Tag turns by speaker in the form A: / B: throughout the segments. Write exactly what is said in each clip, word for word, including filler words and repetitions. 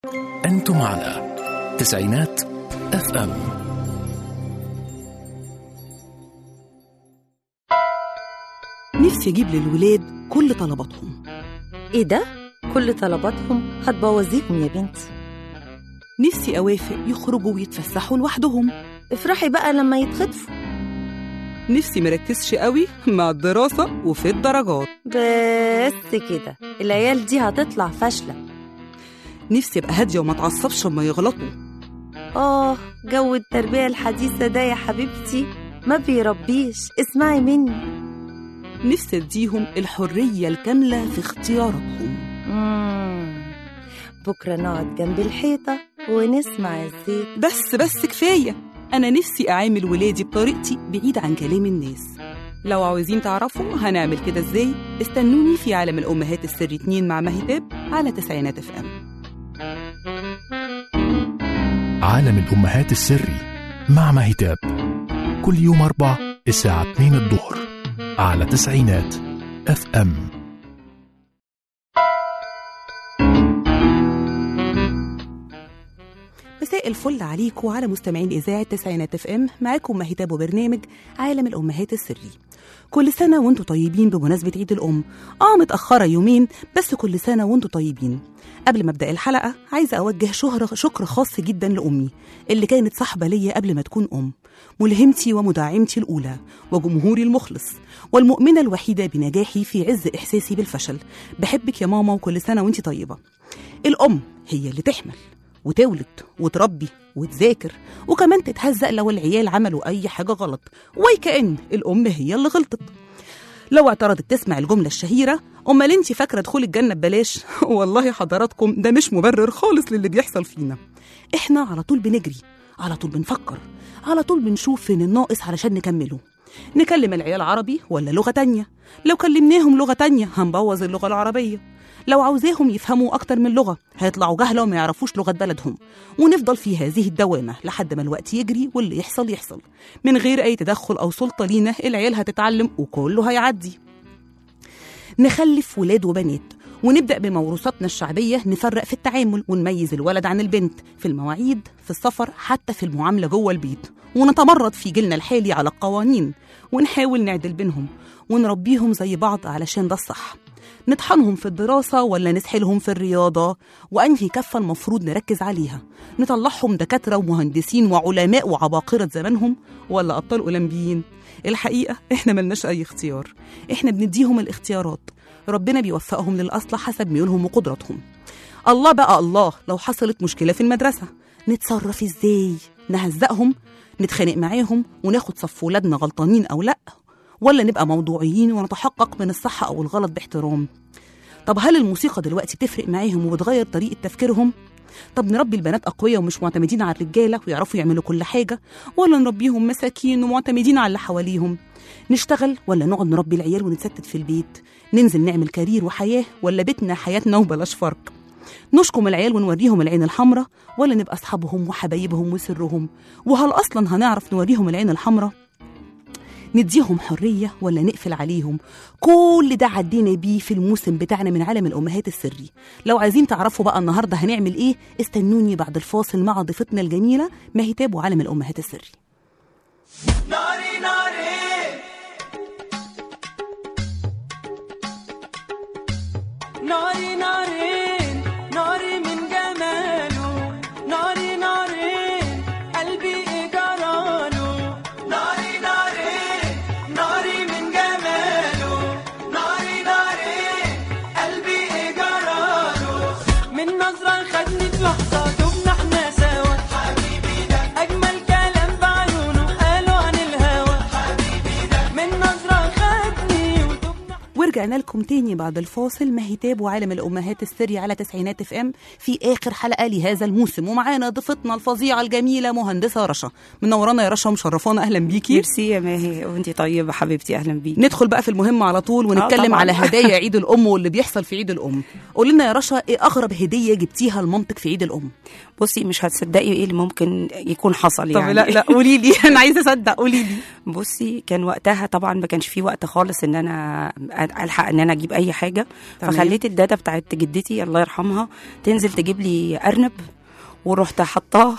A: أنتم على تسعينات اف ام.
B: نفسي أجيب للولاد كل طلباتهم.
C: إيه ده؟ كل طلباتهم؟ هتبوظيهم يا بنتي.
B: نفسي أوافق يخرجوا ويتفسحوا لوحدهم.
C: افرحي بقى لما يتخطفوا.
B: نفسي مركزش قوي مع الدراسة وفي الدرجات.
C: بس كده العيال دي هتطلع فاشلة.
B: نفسي أبقى هادية وما تعصبش لما يغلطوا.
C: آه جو التربية الحديثة ده يا حبيبتي ما بيربيش، اسمعي مني.
B: نفسي أديهم الحرية الكاملة في اختياراتهم.
C: مم. بكرة نقعد جنب الحيطة ونسمع الزيت.
B: بس بس كفاية. أنا نفسي أعامل ولادي بطريقتي بعيد عن كلام الناس. لو عاوزين تعرفوا هنعمل كده إزاي، استنوني في عالم الأمهات السري اتنين مع مهتاب على تسعينات اف ام.
A: عالم الأمهات السري مع مهتاب كل يوم أربع الساعة اتنين الظهر على تسعينات اف ام.
B: مساء الفل عليكم وعلى مستمعين إذاعة تسعينات اف ام. معاكم مهتاب وبرنامج عالم الأمهات السري. كل سنة وانتوا طيبين بمناسبة عيد الأم. آه متأخرة يومين بس كل سنة وانتوا طيبين. قبل ما أبدأ الحلقة عايزة أوجه شهر شكر خاص جدا لأمي اللي كانت صاحبة ليا قبل ما تكون أم، ملهمتي ومدعمتي الأولى وجمهوري المخلص والمؤمنة الوحيدة بنجاحي في عز إحساسي بالفشل. بحبك يا ماما وكل سنة وانتي طيبة. الأم هي اللي تحمل وتولد وتربي وتذاكر وكمان تتهزق لو العيال عملوا أي حاجة غلط، وكأن الأم هي اللي غلطت. لو اعترضت تسمع الجملة الشهيرة أمال انتي فاكرة دخول الجنة ببلاش؟ والله حضراتكم ده مش مبرر خالص للي بيحصل فينا. احنا على طول بنجري، على طول بنفكر، على طول بنشوف فين الناقص علشان نكمله. نكلم العيال عربي ولا لغة تانية؟ لو كلمناهم لغة تانية هنبوظ اللغة العربية. لو عاوزاهم يفهموا أكتر من لغة هيطلعوا جهلة وما يعرفوش لغة بلدهم، ونفضل في هذه الدوامة لحد ما الوقت يجري واللي يحصل يحصل من غير أي تدخل أو سلطة لينا. العيال هتتعلم وكله هيعدي. نخلف ولاد وبنات ونبدأ بموروثاتنا الشعبية، نفرق في التعامل ونميز الولد عن البنت في المواعيد، في السفر، حتى في المعاملة جوه البيت، ونتمرد في جيلنا الحالي على القوانين ونحاول نعدل بينهم ونربيهم زي بعض علشان ده الصح. نطحنهم في الدراسة ولا نسحلهم في الرياضة؟ وأنهي كفة المفروض نركز عليها؟ نطلعهم دكاترة ومهندسين وعلماء وعباقرة زمانهم ولا أبطال أولمبيين؟ الحقيقة إحنا ملناش أي اختيار، إحنا بنديهم الاختيارات، ربنا بيوفقهم للأصلح حسب ميولهم وقدراتهم. الله بقى الله، لو حصلت مشكلة في المدرسة نتصرف إزاي؟ نهزقهم؟ نتخانق معاهم وناخد صف ولادنا غلطانين أو لأ؟ ولا نبقى موضوعيين ونتحقق من الصح أو الغلط باحترام؟ طب هل الموسيقى دلوقتي بتفرق معاهم وبتغير طريقة تفكيرهم؟ طب نربي البنات أقوياء ومش معتمدين على الرجالة ويعرفوا يعملوا كل حاجة، ولا نربيهم مساكين ومعتمدين على اللي حواليهم؟ نشتغل ولا نقعد نربي العيال ونتستت في البيت؟ ننزل نعمل كارير وحياة ولا بيتنا حياتنا وبلاش فرق؟ نشكم العيال ونوريهم العين الحمراء ولا نبقى أصحابهم وحبايبهم وسرهم؟ وهل أصلا هنعرف نوريهم العين الحمراء؟ نديهم حرية ولا نقفل عليهم؟ كل ده عدينا بيه في الموسم بتاعنا من عالم الأمهات السري. لو عايزين تعرفوا بقى النهاردة هنعمل إيه استنوني بعد الفاصل مع ضيفتنا الجميلة مهتاب وعالم الأمهات السري.
D: ناري ناري ناري ناري ناري من جماله، ناري ناري قلبي إجراله، ناري ناري ناري من جماله، ناري ناري قلبي إجراله، من نظرة خدني في لحظة دبنا احنا سوا، حبيبي ده أجمل كلام بعيونه قالوا عن الهوى، حبيبي ده من نظرة خدني ودبنا.
B: ورجعنا لكم تاني بعد الفاصل مهتاب وعالم الأمهات السري على تسعينات اف ام في آخر حلقة لهذا الموسم، ومعانا ضيفتنا الفظيعة الجميلة مهندسة رشا. منورانا يا رشا ومشرفانا، أهلا بيكي.
E: ميرسي يا ماهي وانتي طيبة حبيبتي، أهلا بيكي.
B: ندخل بقى في المهم على طول ونتكلم
E: آه
B: على هدايا عيد الأم واللي بيحصل في عيد الأم. قولي لنا يا رشا إيه أغرب هدية جبتيها لمامتك في عيد الأم؟
E: بصي مش هتصدقي ايه اللي ممكن يكون حصل يعني.
B: طب لا لا قولي لي أنا عايزة أصدق، قولي لي.
E: بصي كان وقتها طبعا ما كانش فيه وقت خالص ان انا الحق انام انا اجيب اي حاجه.
B: تمام.
E: فخليت الداتا بتاعت جدتي الله يرحمها تنزل تجيب لي ارنب، ورحت حطاه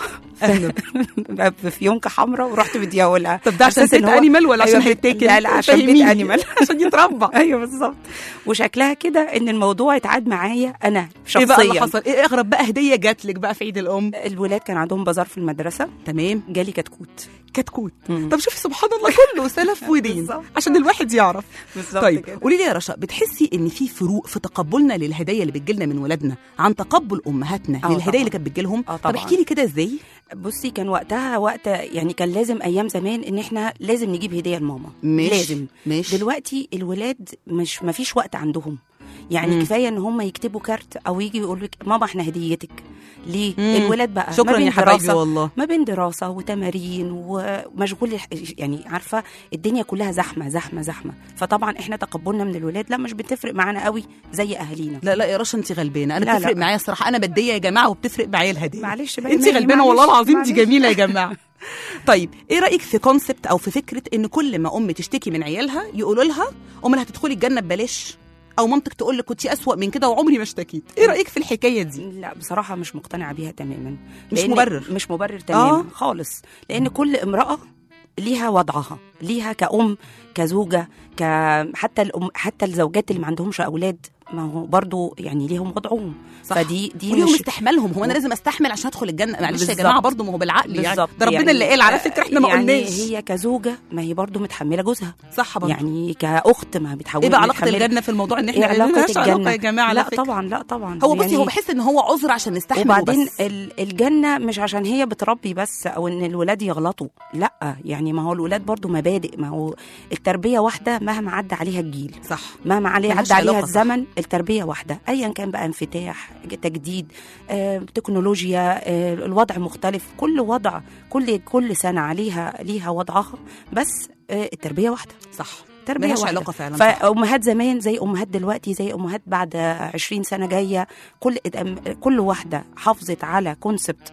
E: في يونكه حمراء ورحت مديهولها.
B: طب ده عشان ست انيمال ولا عشان هيتاكل؟
E: لا لا عشان بيت انيمال
B: عشان يتربى.
E: ايوه بالظبط. وشكلها كده ان الموضوع اتعاد معايا انا شخصيا.
B: ايه بقى اللي حصل؟ ايه اغرب بقى هديه جات لك بقى في عيد الام؟
E: الولاد كان عندهم بازار في المدرسه،
B: تمام،
E: جالي كتكوت.
B: كتكوت.
E: مم.
B: طب شوفي سبحان الله كله سلف ودين
E: بالظبط.
B: عشان الواحد يعرف.
E: بالظبط.
B: طيب
E: كده.
B: قولي لي يا رشا، بتحسي ان في فروق في تقبلنا للهدايا اللي بتجيلنا من ولادنا عن تقبل امهاتنا
E: آه
B: للهدايا
E: طبعاً.
B: اللي كانت بتجيلهم؟
E: آه
B: طب
E: طبعاً.
B: احكي لي كده ازاي.
E: بصي كان وقتها وقت يعني كان لازم ايام زمان ان احنا لازم نجيب هديه لماما.
B: مش
E: لازم.
B: مش
E: دلوقتي الولاد مش ما فيش وقت عندهم، يعني
B: مم.
E: كفايه ان هم يكتبوا كارت او يجي يقول لك ماما احنا هديتك. ليه؟
B: مم.
E: الولاد بقى
B: شكرا
E: ما بين
B: يا حبايبي
E: دراسة
B: والله.
E: ما بين دراسه وتمارين ومشغول، يعني عارفه الدنيا كلها زحمه زحمه زحمه. فطبعا احنا تقبلنا من الولاد لا مش بتفرق معانا قوي زي اهالينا.
B: لا لا يا رشا انت غلبانه، انا
E: لا
B: بتفرق
E: لا.
B: معايا الصراحه، انا بديه يا جماعه وبتفرق معايا الهديه.
E: معلش بقى
B: انت
E: ماهي،
B: غلبانه
E: معلش،
B: والله العظيم، دي
E: معلش.
B: جميله يا جماعه. طيب ايه رايك في كونسبت او في فكره ان كل ما ام تشتكي من عيالها يقولوا لها امال هتدخلي الجنه ببلاش، او مامتك تقول لك كنتي اسوأ من كده وعمري ما اشتكيت؟ ايه رايك في الحكايه دي؟
E: لا بصراحه مش مقتنعه بيها تماما.
B: مش
E: لأن-
B: مبرر.
E: مش مبرر تماما
B: آه.
E: آه. خالص. لان كل امراه ليها وضعها، ليها كأم كزوجه ك حتى الأم حتى الزوجات اللي ما عندهمش اولاد ما هو برضو يعني ليهم وضعهم.
B: صح.
E: فدي دي
B: وليهم
E: مش
B: استحمالهم. هو انا لازم استحمل عشان ادخل الجنه؟ معلش يا
E: بالظبط.
B: جماعه برضو ما هو بالعقل يعني،
E: بالظبط.
B: ده ربنا
E: يعني
B: اللي قال على فكره احنا ما
E: يعني
B: قلناش.
E: هي كزوجه ما هي برضو متحمله جوزها،
B: صح برضو.
E: يعني كاخت ما بتحول.
B: ايه بقى علاقه الجنه في الموضوع ان احنا
E: إيه علاقه
B: ملناش علاقه
E: الجنه
B: يا جماعه؟
E: لا
B: على فكرة.
E: طبعا لا طبعا.
B: هو بصي
E: يعني
B: هو بحس ان هو عذر عشان نستحمل
E: وبعدين
B: وبس.
E: ال- الجنه مش عشان هي بتربي بس او ان الولاد يغلطوا، لا يعني ما هو الولاد برضو مبادئ، ما هو التربيه واحده مهما عدى عليها الجيل،
B: صح،
E: مهما عليه
B: ملهاش
E: عدى عليها
B: علاقة، صح.
E: الزمن، التربيه واحده ايا كان بقى، انفتاح تجديد آه، تكنولوجيا آه، الوضع مختلف، كل وضع كل كل سنه عليها ليها وضعها، بس آه، التربيه واحده،
B: صح،
E: تربيه
B: ملهاش
E: واحده.
B: علاقه فعلا. صح.
E: فامهات زمان زي امهات دلوقتي زي امهات بعد عشرين سنه جايه، كل كل واحده حافظت على كونسبت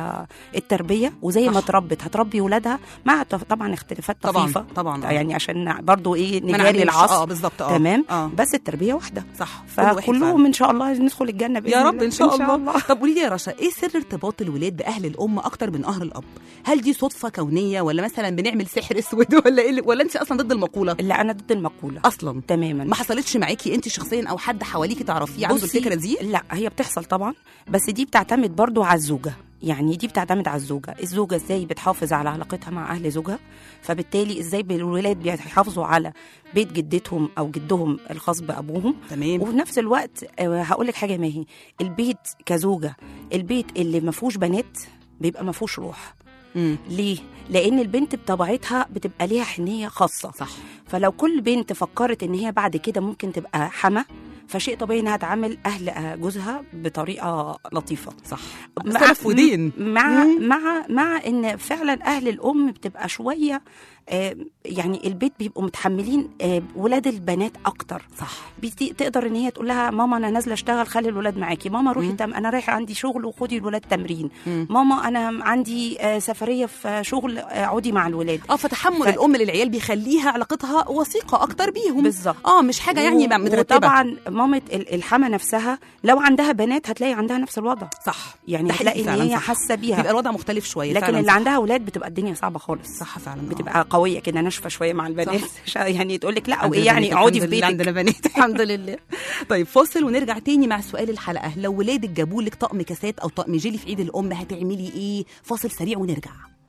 E: التربيه، وزي ما
B: صح.
E: تربت هتربي ولادها مع طف- طبعا اختلافات
B: طبعا
E: طفيفه
B: طبعا آه.
E: يعني عشان برضو ايه
B: ما
E: نجاري
B: نعملش.
E: العصر.
B: اه بالظبط اه
E: تمام
B: آه.
E: بس التربيه واحده،
B: صح، كل واحد
E: فكلهم
B: فعلا.
E: ان شاء الله ندخل الجنه بإذن
B: يا رب
E: الله.
B: ان شاء, الله. الله طب قولي لي يا رشا، ايه سر ارتباط الولاد باهل الام اكتر من اهل الاب؟ هل دي صدفه كونيه ولا مثلا بنعمل سحر اسود ولا ايه، ولا انت اصلا ضد المقوله
E: لا انا ضد المقوله
B: اصلا؟
E: تماما.
B: ما حصلتش معاكي انت شخصيا او حد حواليكي تعرفيه عنده
E: بصي،
B: الفكره دي؟
E: لا هي بتحصل طبعا، بس دي بتعتمد برضو على الزوجه، يعني دي بتعتمد على الزوجه، الزوجه ازاي بتحافظ على علاقتها مع اهل زوجها، فبالتالي ازاي الولاد بيحافظوا على بيت جدتهم او جدهم الخاص بابوهم.
B: تمام.
E: وفي نفس الوقت هقول لك حاجه، ما هي البيت كزوجه، البيت اللي ما فيهوش بنات بيبقى ما فيهوش روح.
B: مم.
E: ليه؟ لأن البنت بطبيعتها بتبقى ليها حنية خاصة،
B: صح.
E: فلو كل بنت فكرت إن هي بعد كده ممكن تبقى حما، فشيء طبيعي إنها تعامل أهل جوزها بطريقة لطيفة.
B: صح،
E: مع
B: سلف ودين.
E: مع
B: مم.
E: مع مع إن فعلا أهل الأم بتبقى شوية آه يعني البيت بيبقوا متحملين آه ولاد البنات أكتر.
B: صح.
E: بتي- تقدر ان هي تقول لها ماما انا نازله اشتغل خلي الولاد معاكي، ماما روحي
B: مم.
E: تم انا رايحه عندي شغل وخدي الولاد تمرين،
B: مم.
E: ماما انا عندي آه، سفريه في شغل آه، اقعدي مع الولاد.
B: اه فتحمل
E: ف-
B: الام للعيال بيخليها علاقتها وثيقه اكتر بيهم.
E: بالظبط.
B: اه مش حاجه يعني
E: و-
B: مترتبه.
E: وطبعا مامه ال- الحما نفسها لو عندها بنات هتلاقي عندها نفس الوضع،
B: صح،
E: يعني
B: ده حقيقي
E: هتلاقي ان
B: فعلاً،
E: هي
B: صح.
E: حاسه
B: بيبقى
E: بيها.
B: الوضع مختلف شويه
E: لكن
B: فعلاً،
E: اللي
B: صح.
E: عندها اولاد بتبقى الدنيا صعبه خالص،
B: صح فعلا آه.
E: بتبقى قويه كده ناشفه شويه مع البنات يعني تقول لك لا او
B: عندنا
E: ايه يعني
B: بنات،
E: اقعدي في
B: الحمد لله
E: بيتك.
B: عندنا بنات.
E: الحمد لله.
B: طيب فاصل ونرجع تاني مع سؤال الحلقه، لو ولادك جابوا لك طقم كاسات او طقم جيلي في عيد الام هتعملي ايه؟ فاصل سريع ونرجع.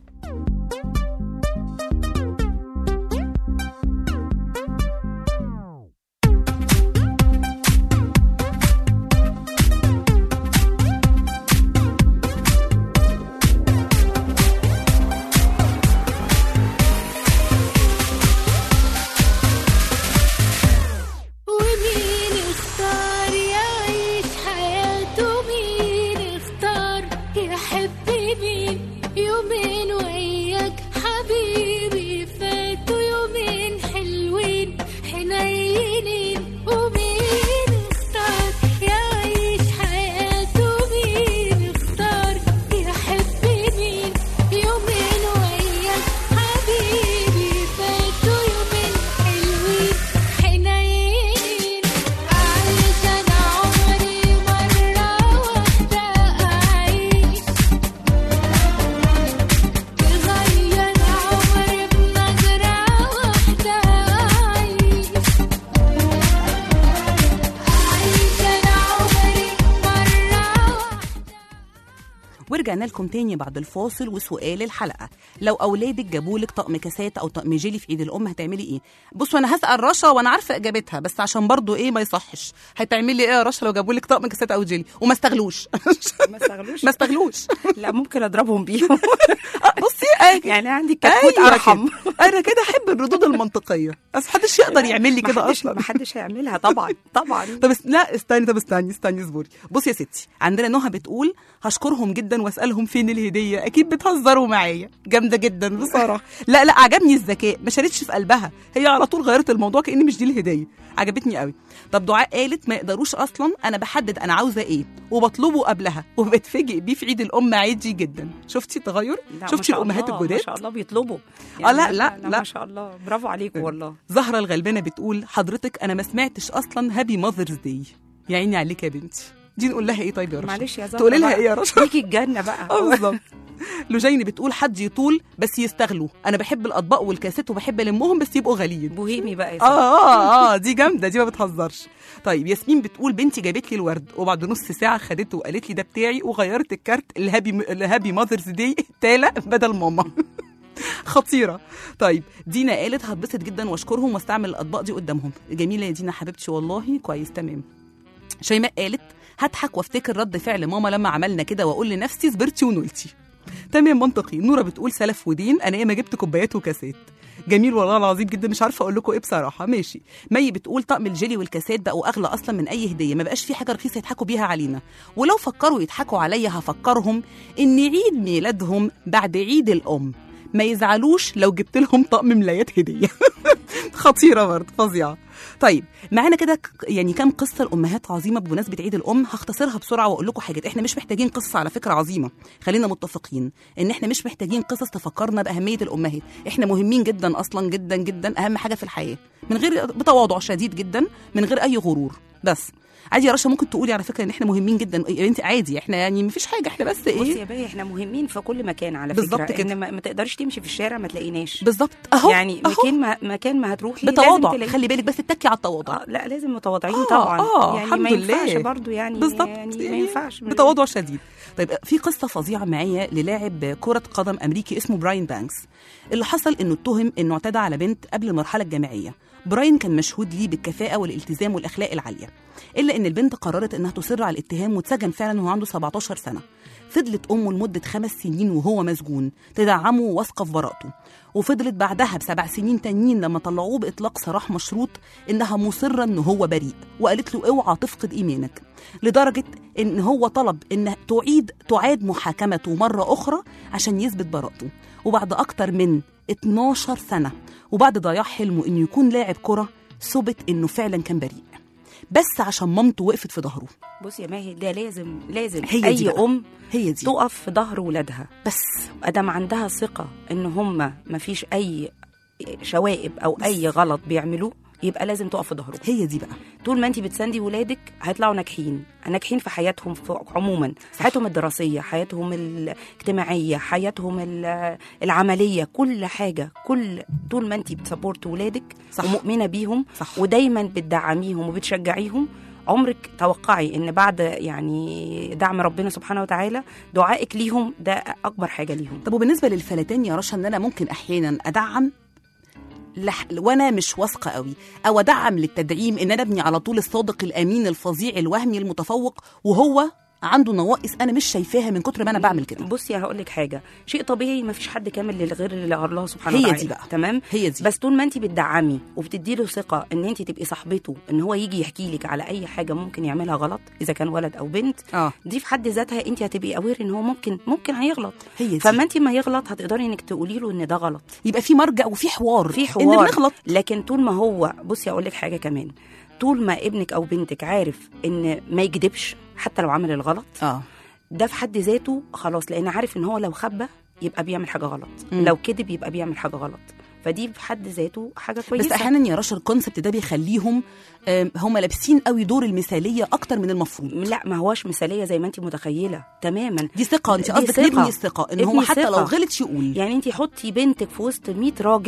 F: ومين اختار يعيش حياته، مين اختار يحب مين، يومين وياك
B: ورجعنا لكم تاني بعد الفاصل وسؤال الحلقه، لو اولادك جابوا لك طقم كاسات او طقم جيلي في عيد الام هتعملي ايه؟ بصوا انا هسال رشا وانا عارفه اجابتها، بس عشان برضو ايه ما يصحش، هتعملي ايه يا رشا لو جابوا لك طقم كاسات او جيلي وما استغلوش؟
E: ما استغلوش
B: ما استغلوش.
E: لا ممكن اضربهم بيهم.
B: بصي آه
E: يعني عندي كتكوت
B: أيوة
E: ارحم.
B: كده. انا كده احب الردود المنطقيه، بس محدش يقدر يعمل لي كده
E: محدش-
B: اصلا.
E: محدش هيعملها طبعا طبعا.
B: طب اس- لا استني طب استني استني اصبري. بصي يا ستي، عندنا نهى بتقول هشكرهم جدا واسالهم فين الهديه، اكيد بتهزروا معايا. جامده جدا بصراحه. لا لا عجبني الذكاء، ما شالتش في قلبها، هي على طول غيرت الموضوع كأن مش دي الهديه. عجبتني قوي. طب دعاء قالت ما يقدروش اصلا، انا بحدد انا عاوزه ايه وبطلبه قبلها وبتفاجئ بيه في عيد الام عادي جدا. شفتي التغير؟
E: لا، ما
B: شفتي
E: شاء
B: الامهات
E: الله،
B: الجداد؟
E: ما شاء الله بيطلبوا.
B: آه، لا، لا، لا.
E: ما شاء الله، برافو عليكم والله.
B: زهرة الغلبانة بتقول حضرتك أنا ما سمعتش أصلا هابي ماذرز داي. يا عيني عليك يا بنتي. دي نقول لها إيه طيب يا رشا؟
E: معلش يا زهرة
B: تقولي لها
E: بقى.
B: إيه يا رشا؟
E: ليكي الجنة بقى.
B: اه بالظبط. لوجيني بتقول حد يطول بس يستغلوا، أنا بحب الأطباق والكاسات وبحب ألمهم بس يبقوا غاليين.
E: بوهيمي بقى يا
B: اه اه اه دي جامده، دي ما بتهزرش. طيب ياسمين بتقول بنتي جابت لي الورد وبعد نص ساعه خدته وقالت لي ده بتاعي وغيرت الكارت الهابي الهابي ماذرز داي تالا بدل ماما. خطيره. طيب دينا قالت هتبسط جدا واشكرهم واستعمل الاطباق دي قدامهم. جميله يا دينا حبيبتي والله، كويس تمام. شيماء قالت هضحك وافتكر رد فعل ماما لما عملنا كده واقول لنفسي صبرتي ونولتي. تمام منطقي. نوره بتقول سلف ودين، انا ايه ما جبت كوبايات وكاسات. جميل والله العظيم جدا، مش عارفه اقول لكم ايه بصراحه. ماشي. مي بتقول طقم الجيلي والكاسات بقوا اغلى اصلا من اي هديه، ما بقاش في حاجه رخيصه يضحكوا بيها علينا، ولو فكروا يضحكوا عليا هفكرهم ان عيد ميلادهم بعد عيد الام، ما يزعلوش لو جبت لهم طقم ملايات هديه. خطيره برضه، فظيعه. طيب معانا كده ك- يعني كام قصه الامهات عظيمه بمناسبه عيد الام، هختصرها بسرعه واقول لكم حاجات. احنا مش محتاجين قصه على فكره عظيمه، خلينا متفقين ان احنا مش محتاجين قصص تفكرنا باهميه الامهات. احنا مهمين جدا اصلا جدا جدا، اهم حاجه في الحياه، من غير بتواضع شديد جدا، من غير اي غرور. بس عادي يا رشا ممكن تقولي على فكره ان احنا مهمين جدا يا بنتي، عادي احنا يعني مفيش حاجه، احنا بس
E: بصي
B: ايه
E: يا باي احنا مهمين في كل مكان على
B: بالظبط
E: فكره.
B: كده.
E: ان ما, ما تقدرش تمشي في الشارع ما تلاقيناش.
B: بالظبط اهو
E: يعني
B: أهو.
E: مكان ما مكان ما هتروحي لازم
B: بتواضع،
E: تلاقي-
B: خلي بالك بس اتكي على التواضع.
E: آه لا لازم متواضعين
B: آه،
E: طبعا.
B: آه،
E: يعني
B: الحمد
E: ما ينفعش
B: لله.
E: برضو يعني
B: بالظبط
E: يعني ما ينفعش
B: بتواضع شديد. طيب في قصه فظيعه معايا للاعب كره قدم امريكي اسمه براين بانكس. اللي حصل انه اتهم انه اعتدى على بنت قبل المرحله الجامعيه. براين كان مشهود ليه بالكفاءه والالتزام والاخلاق العاليه، الا ان البنت قررت انها تصر على الاتهام واتسجن فعلا وهو عنده سبعتاشر سنه. فضلت امه لمده خمس سنين وهو مسجون تدعمه وواثقه في براءته، وفضلت بعدها بسبع سنين تانيين لما طلعوه باطلاق سراح مشروط انها مصره ان هو بريء، وقالت له اوعى تفقد ايمانك، لدرجه ان هو طلب ان تعيد تعاد محاكمته مره اخرى عشان يثبت براءته. وبعد اكتر من اتناشر سنه وبعد ضياع حلمه انه يكون لاعب كره، ثبت انه فعلا كان بريء، بس عشان مامته وقفت في ظهره.
E: بصي يا ماهي ده لازم لازم
B: هي دي
E: اي
B: بقى.
E: ام
B: هي دي
E: تقف في ظهر ولادها،
B: بس
E: ادام عندها ثقه ان هم ما فيش اي شوائب او اي غلط بيعملوه يبقى لازم تقف في ظهره.
B: هي دي بقى.
E: طول ما انت بتساندي ولادك هيطلعوا ناجحين، ناجحين في حياتهم في عموما، حياتهم الدراسيه، حياتهم الاجتماعيه، حياتهم ال- العمليه، كل حاجه. كل طول ما انت بتسبورت ولادك
B: صح.
E: ومؤمنه بيهم
B: صح.
E: ودايما بتدعميهم وبتشجعيهم، عمرك توقعي ان بعد يعني دعم ربنا سبحانه وتعالى دعائك ليهم ده اكبر حاجه ليهم.
B: طب وبالنسبه للفلاتين يا رشا، ان انا ممكن احيانا ادعم لح... وانا مش واثقه قوي، او ادعم للتدعيم ان انا ابني على طول الصادق الامين الفظيع الوهمي المتفوق وهو عنده نواقص انا مش شايفاها من كتر ما انا بعمل كده.
E: بصي هقول لك حاجه، شيء طبيعي ما فيش حد كامل غير اللي الله سبحانه
B: هي
E: وتعالى.
B: دي بقى.
E: تمام.
B: هي دي.
E: بس طول ما انت بتدعمي وبتدي له ثقه ان انت تبقي صاحبته، ان هو يجي يحكي لك على اي حاجه ممكن يعملها غلط اذا كان ولد او بنت،
B: اه
E: دي في حد ذاتها انت هتبقي اوير ان هو ممكن ممكن هيغلط.
B: هي دي.
E: فما انت ما يغلط هتقدري انك تقولي له ان ده غلط،
B: يبقى في مرجع وفي حوار،
E: في
B: ان
E: حوار.
B: بنغلط.
E: لكن طول ما هو، بصي اقول لك حاجه كمان، طول ما ابنك او بنتك عارف ان ما يكذبش حتى لو عمل الغلط،
B: اه
E: ده في حد ذاته خلاص، لان عارف ان هو لو خبى يبقى بيعمل حاجه غلط،
B: مم.
E: لو كذب يبقى بيعمل حاجه غلط، فدي في حد ذاته حاجه كويسه.
B: بس احيانا يا رشا الكونسبت ده بيخليهم آم، هم لابسين قوي دور المثاليه اكتر من المفروض.
E: لا ما هوش مثاليه زي ما انت متخيله تماما.
B: دي ثقه، انت
E: دي
B: قصدك
E: ثقة.
B: نبني الثقه ان هو
E: ابني
B: حتى
E: ثقة.
B: لو غلط يقول.
E: يعني انت حطي بنتك في وسط مية راجل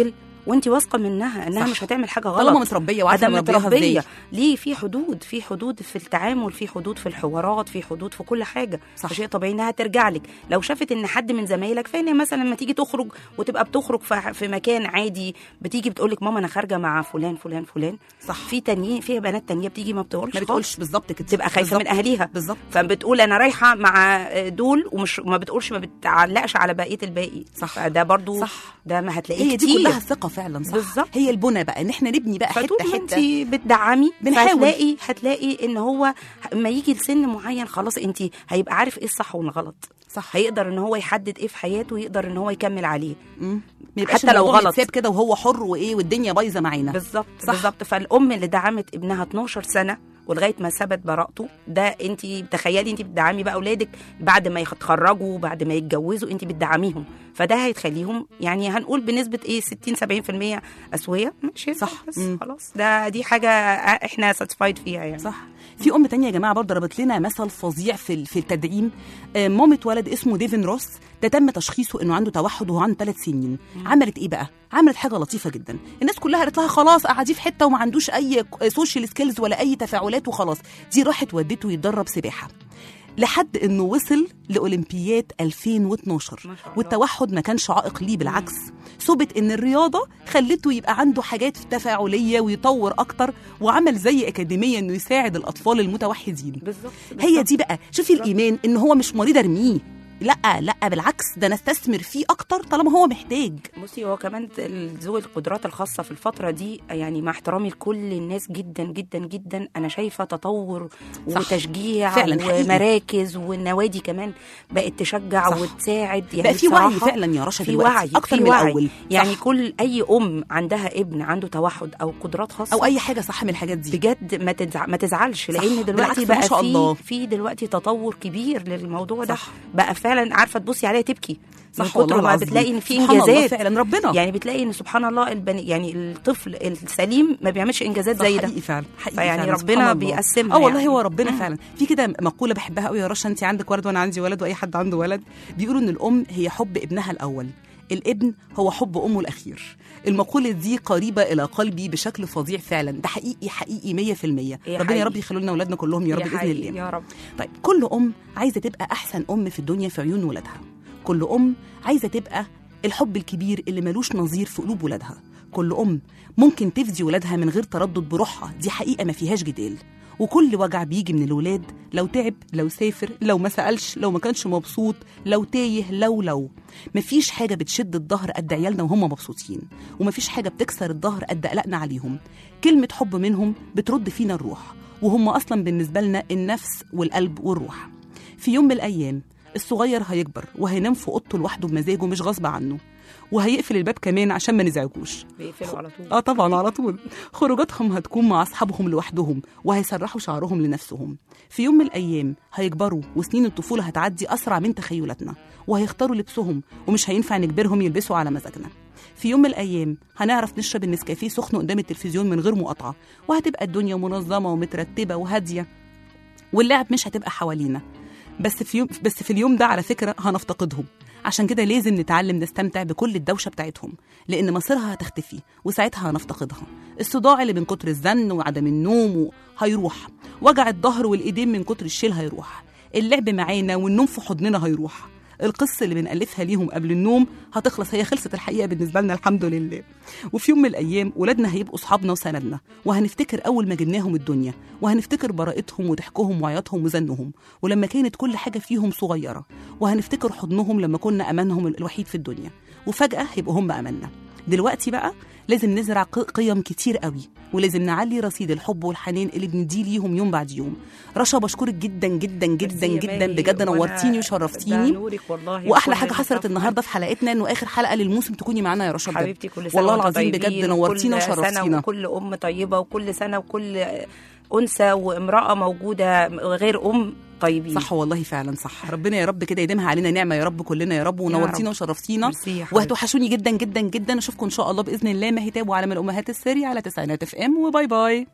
E: وانت واثقه منها انها
B: صح.
E: مش هتعمل حاجه غلط
B: طالما متربيه وعارفه
E: عدم
B: مربيها
E: متربيه.
B: ازاي.
E: ليه؟ في حدود، في حدود في التعامل، في حدود في الحوارات، في حدود في كل حاجه.
B: صح.
E: فشيء طبيعي انها ترجع لك. لو شافت ان حد من زمايلك، فان مثلا لما تيجي تخرج وتبقى بتخرج في في مكان عادي، بتيجي بتقول لك ماما انا خارجه مع فلان فلان فلان.
B: صح.
E: في تانيين، في بنات تانيه بتيجي ما بتقولش
B: ما بتقولش بالظبط كده،
E: تبقى خايفه
B: بالظبط.
E: من اهاليها
B: بالظبط.
E: فبتقول انا رايحه مع دول، ومش ما بتقولش، ما بتعلقش على بقيه الباقي.
B: صح.
E: فده برضو
B: صح.
E: ده ما هتلاقيه
B: هي دي
E: كتير.
B: كلها الثقه فعلا. صح.
E: بالظبط.
B: هي البنى بقى ان احنا نبني بقى
E: فطول
B: حته
E: ما
B: حته.
E: انت بتدعمي
B: بنحاول.
E: هتلاقي هتلاقي ان هو اما يجي لسن معين خلاص انت هيبقى عارف ايه الصح والغلط.
B: صح.
E: هيقدر ان هو يحدد ايه في حياته، ويقدر ان هو يكمل عليه.
B: مم. ما يبقاش
E: حتى لو
B: الموضوع
E: غلط.
B: متساب كده وهو حر وايه والدنيا بايظه معانا.
E: بالظبط
B: صح.
E: بالظبط. فالام اللي دعمت ابنها اتناشر سنه ولغايه ما ثبت براءته، ده انت تخيلي انت بتدعمي بقى اولادك بعد ما يتخرجوا، بعد ما يتجوزوا، انت بتدعميهم. فده هيتخليهم يعني هنقول بنسبه ايه ستين سبعين في المية اسويه. ماشي
B: صح.
E: بس
B: مم.
E: خلاص، ده دي حاجه احنا ساتسفايد فيها يعني.
B: صح. في ام تانية يا جماعه برضه ربط لنا مثل فظيع في في التدعيم. آه، مامة ولد اسمه ديفن روس، ده تم تشخيصه انه عنده توحد وهو عنده ثلاث سنين. عملت ايه بقى؟ عملت حاجه لطيفه جدا. الناس كلها قالت لها خلاص قعديه في حته وما عندوش اي سوشيال سكيلز ولا اي تفاعلات وخلاص. دي راحت ودته يتدرب سباحه لحد انه وصل لاولمبياد ألفين واثناشر.
E: ما شاء الله.
B: والتوحد ما كانش عائق ليه، بالعكس ثبت ان الرياضه خلته يبقى عنده حاجات تفاعليه ويطور اكتر، وعمل زي اكاديميه انه يساعد الاطفال المتوحدين.
E: بالظبط.
B: هي دي بقى، شوفي الايمان ان هو مش مريض ارميه، لا لا بالعكس، ده انا استثمر فيه اكتر طالما هو محتاج.
E: بصي هو كمان ذوي القدرات الخاصه في الفتره دي، يعني مع احترامي لكل الناس جدا جدا جدا، انا شايفه تطور
B: صح.
E: وتشجيع
B: فعلا حقيقي.
E: ومراكز، والنوادي كمان بقت تشجع
B: صح.
E: وتساعد. يعني
B: بقى في وعي
E: بصراحة
B: فعلا يا رشا
E: في
B: دلوقتي
E: وعي
B: اكتر
E: في
B: من
E: وعي.
B: الاول.
E: يعني
B: صح.
E: كل اي ام عندها ابن عنده توحد او قدرات خاصه
B: او اي حاجه صح من الحاجات دي
E: بجد ما تزع... ما تزعلش، لان
B: صح.
E: دلوقتي
B: بالعكس، ما
E: بقى
B: شاء الله.
E: في في دلوقتي تطور كبير للموضوع ده.
B: صح.
E: بقى فعلا عارفه تبصي عليها تبكي من
B: صح والله
E: كتر ما
B: العظيم.
E: بتلاقي ان في
B: سبحان الله
E: انجازات
B: فعلا ربنا.
E: يعني بتلاقي ان سبحان الله البني يعني الطفل السليم ما بيعملش انجازات
B: صح،
E: زي ده.
B: حقيقي فعلا حقيقي
E: فيعني
B: فعلا.
E: ربنا
B: سبحان الله.
E: بيقسمها
B: اه والله
E: يعني.
B: هو ربنا
E: مم.
B: فعلا. في كده مقوله بحبها قوي يا رشا، انت عندك ولد وانا عندي ولد واي حد عنده ولد، بيقولوا ان الام هي حب ابنها الاول، الابن هو حب امه الاخير. المقوله دي قريبه الى قلبي بشكل فظيع فعلا، ده حقيقي حقيقي مية في المية.
E: إيه
B: ربنا يا
E: حقيقي.
B: رب يخلوا لنا اولادنا كلهم يا رب
E: يا
B: باذن
E: حقيقي
B: الله.
E: يا رب.
B: طيب كل ام عايزه تبقى احسن ام في الدنيا في عيون ولادها، كل ام عايزه تبقى الحب الكبير اللي ملوش نظير في قلوب ولادها، كل ام ممكن تفدي ولادها من غير تردد بروحها، دي حقيقه ما فيهاش جدال. وكل وجع بيجي من الولاد، لو تعب، لو سافر، لو ما سألش، لو ما كانش مبسوط، لو تايه، لو لو مفيش حاجة بتشد الظهر قد عيالنا وهم مبسوطين، ومفيش حاجة بتكسر الظهر قد قلقنا عليهم. كلمة حب منهم بترد فينا الروح، وهم أصلا بالنسبة لنا النفس والقلب والروح. في يوم من الأيام الصغير هيكبر وهينام في أوضته لوحده بمزاجه مش غصب عنه، وهيقفل الباب كمان عشان ما نزعجوش.
E: بيقفلوا على طول.
B: اه طبعا على طول. خروجاتهم هتكون مع اصحابهم لوحدهم، وهيسرحوا شعرهم لنفسهم. في يوم من الايام هيكبروا وسنين الطفوله هتعدي اسرع من تخيلاتنا، وهيختاروا لبسهم ومش هينفع نجبرهم يلبسوا على مزاجنا. في يوم من الايام هنعرف نشرب النسكافيه سخن قدام التلفزيون من غير مقاطعه، وهتبقى الدنيا منظمه ومترتبه وهاديه، واللعب مش هتبقى حوالينا. بس في يوم بس في اليوم ده على فكره هنفتقدهم، عشان كده لازم نتعلم نستمتع بكل الدوشة بتاعتهم، لأن مصيرها هتختفي وساعتها هنفتقدها. الصداع اللي من كتر الزن وعدم النوم هيروح، وجع الظهر والإيدين من كتر الشيل هيروح، اللعب معانا والنوم في حضننا هيروح، القصة اللي بنألفها ليهم قبل النوم هتخلص، هي خلصت الحقيقة بالنسبة لنا الحمد لله. وفي يوم من الأيام ولادنا هيبقوا صحابنا وسندنا، وهنفتكر أول ما جبناهم الدنيا، وهنفتكر براءتهم وضحكهم وعياطهم وزنهم، ولما كانت كل حاجة فيهم صغيرة، وهنفتكر حضنهم لما كنا أمانهم الوحيد في الدنيا، وفجأة هيبقوا هم أماننا. دلوقتي بقى لازم نزرع قيم كتير قوي، ولازم نعلي رصيد الحب والحنان اللي بنديه ليهم يوم بعد يوم. رشا بشكرك جدا جدا جدا جدا بجد، نورتيني وشرفتيني. واحلى حاجه حصلت النهارده في حلقتنا انه اخر حلقه للموسم تكوني معانا يا رشا بجد.
E: حبيبتي كل سنه
B: والله العظيم
E: طيبين،
B: بجد نورتينا وشرفتينا.
E: وكل ام طيبه، وكل سنه وكل انثى وامراه موجوده غير ام طيبين.
B: صح والله فعلا صح. ربنا يا رب كده يديمها علينا نعمه يا رب كلنا يا رب، ونورتينا وشرفتينا، وهتوحشوني جدا جدا جدا. اشوفكم ان شاء الله باذن الله مهتاب وعالم الامهات السري على تسعينات اف ام، وباي باي.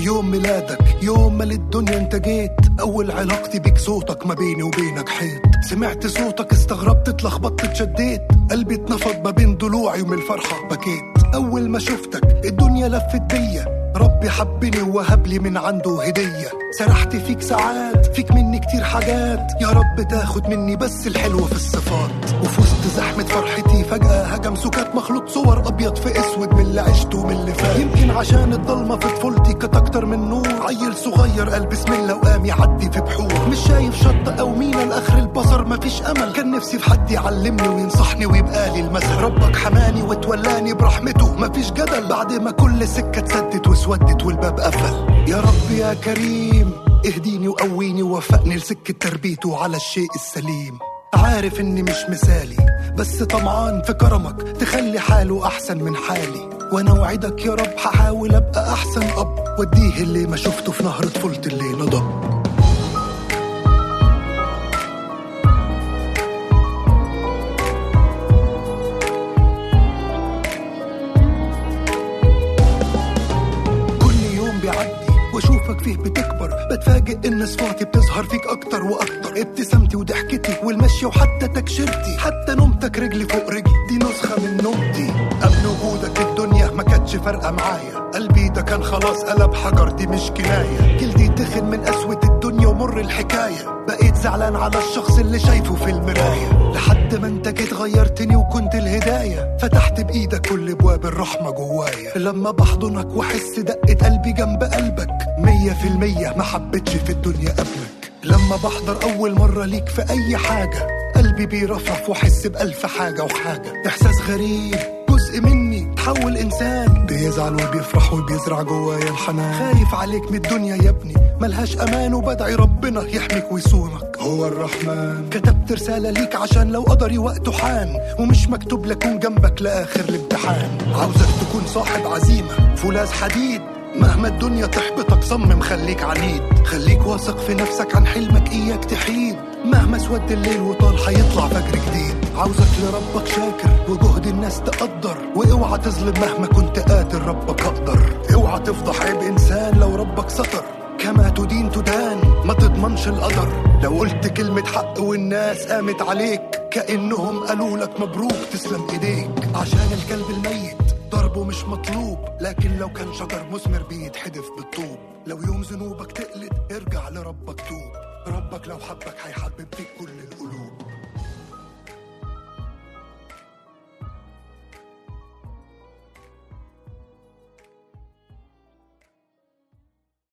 G: يوم ميلادك، يوم ما للدنيا انت جيت. اول علاقتي بيك صوتك ما بيني وبينك حيط. سمعت صوتك استغربت اتلخبطت اتشديت. قلبي اتنفض ما بين ضلوعي ومن الفرحة بكيت. اول ما شفتك الدنيا لفت بيا. ربي حبني ووهب لي من عنده هدية. سرحت فيك ساعات، فيك مني كتير حاجات. يا رب تاخد مني بس الحلوة في الصفات. وفي وسط زحمة فرحتي فجأة هجم سكات مخلوط صور أبيض في أسود من اللي عشته ومن اللي فات. يمكن عشان الضلمة في طفولتي كانت أكتر من نور. عيل صغير قال بسم الله وقام يعدي في بحور. مش شايف شط أو مينا لآخر البصر مفيش أمل. كان نفسي في حد يعلمني وينصحني ويبقى لي المثل. ربك حماني وتولاني برحمته مفيش جدل. بعد ما كل سكة اتسدت واسودت والباب قفل. يا رب يا كريم اهديني وقويني ووفقني لسكة تربيته على الشيء السليم. عارف اني مش مثالي بس طمعان في كرمك تخلي حاله احسن من حالي. وانا وعدك يا رب هحاول ابقى احسن اب. وديه اللي ما شفته في نهر طفولتي اللي نضب. واشوفك فيه بتكبر. بتفاجئ ان صفاتي بتظهر فيك اكتر واكتر. ابتسامتي وضحكتي والمشي وحتى تكشيرتي. حتى نومتك رجلي فوق رجلي دي نسخة من نومتي. قبل وجودك الدنيا ما كانتش فارقة معايا. قلبي ده كان خلاص قلب حجر دي مش كناية. جلدي تخن من قسوة الدنيا ومر الحكاية. بقيت زعلان على الشخص اللي شايفه في المراية. لحد ما انت جيت غيرتني وكنت الهداية. فتحت بايدك كل ابواب الرحمة جوايا. لما بحضنك واحس دقة قلبي جنب قلبك مية في المية ما حبتش في الدنيا قبلك. لما بحضر اول مرة ليك في اي حاجة قلبي بيرفرف واحس بألف حاجة وحاجة. احساس غريب جزء مني تحول انسان. بيزعل وبيفرح وبيزرع جوايا الحنان. خايف عليك من الدنيا يا ابني ملهاش امان. وبدعي ربنا يحميك ويصونك هو الرحمن. كتبت رسالة ليك عشان لو قدري وقته حان. ومش مكتوب لكون جنبك لاخر الامتحان. عاوزك تكون صاحب عزيمة فولاذ حديد. مهما الدنيا تحبطك صمم خليك عنيد. خليك واثق في نفسك عن حلمك اياك تحيد. مهما سود الليل وطال حيطلع فجر جديد. عاوزك لربك شاكر وجهد الناس تقدر. واوعى تظلم مهما كنت قادر ربك اقدر. اوعى تفضح عيب انسان لو ربك ستر. كما تدين تدان ما تضمنش القدر. لو قلت كلمة حق والناس قامت عليك كأنهم قالوا لك مبروك تسلم ايديك. عشان الكلب الميت ضربه مش مطلوب. لكن لو كان شجر مثمر بيتحدف بالطوب. لو يوم ذنوبك تقلد ارجع لربك توب. ربك لو حبك هيحبب فيك كل القلوب.